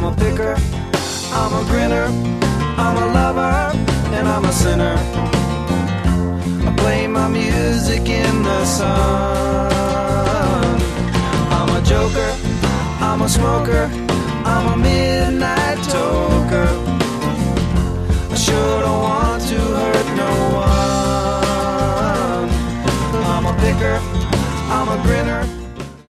a picker, I'm a grinner, I'm a lover, and I'm a sinner. I play my music in the sun. I'm a joker, I'm a smoker, I'm a midnight toker. I sure don't want to hurt no one. I'm a picker, I'm a grinner,